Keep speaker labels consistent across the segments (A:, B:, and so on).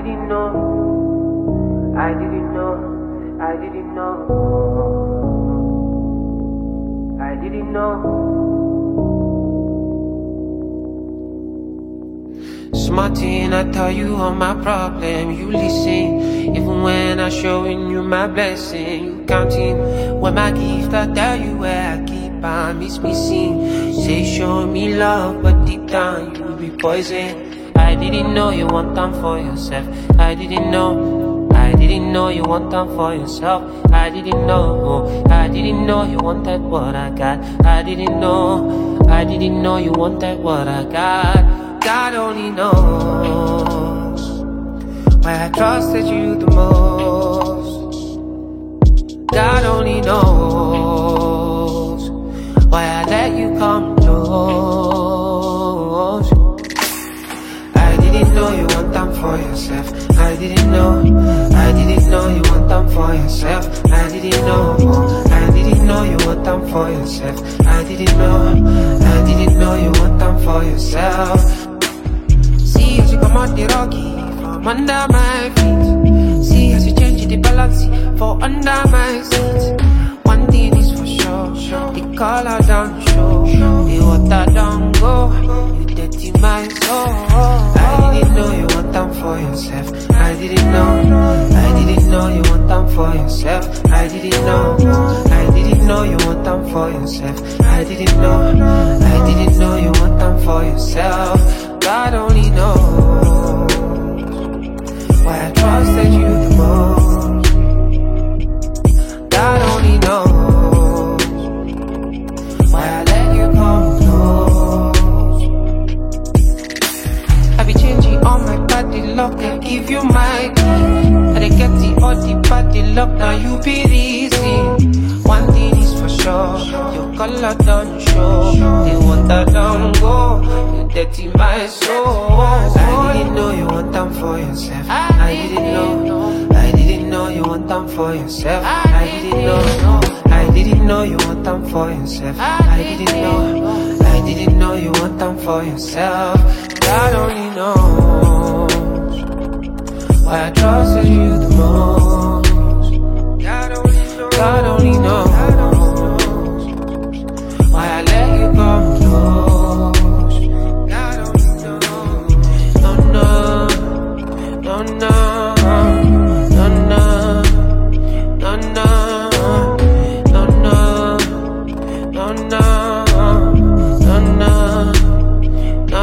A: didn't know, I didn't know, I didn't know, I didn't know. Smartin', I tell you all my problem, you listen. Even when I'm showing you my blessing, you counting when my gift, I tell you where I keep on missing. Say show me love, but deep down you be poison. I didn't know you want time for yourself. I didn't know, I didn't know you want time for yourself. I didn't know, I didn't know you wanted what I got. I didn't know, I didn't know you wanted what I got. God only knows why I trusted you the most. God only knows why I let you come close. I didn't know you want time for yourself. I didn't know, I didn't know you want time for yourself. I didn't know, I didn't know you want time for yourself. I didn't know, I didn't know you want time for yourself. See as you come out the rocky from under my feet. See as you change the balance for under my seat. One thing is for sure, the color down show, the water down go, you dirty my soul. I didn't know you want time for yourself. I didn't know, I didn't know you want time for yourself. I didn't know, I didn't know you want time for yourself. I didn't know, I didn't know you want time for yourself. God only knows why I trusted you the most. God only knows why I let you come close. I be changing all my body lock and give you my key. I dey get the all the body lock, now you be reason. One thing is for sure, your color don't show, the water don't go, you dirty my soul. I didn't know you want time for yourself. I didn't know, I didn't know you want time for yourself. I didn't know, I didn't know you want time for yourself. I didn't know, I didn't know you want time for yourself. God only knows why I trusted you the most. God only knows why I let you come close. God only knows. No, no, no, no, no, no, no, no, no, no, no, no, no,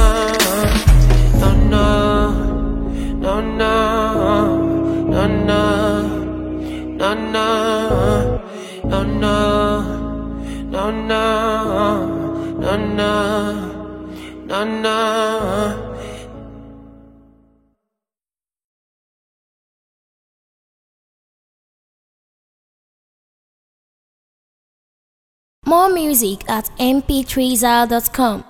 A: no, no, no. No, no, no, no, no, no, no, no, no, no.
B: More music at mp3zal.com.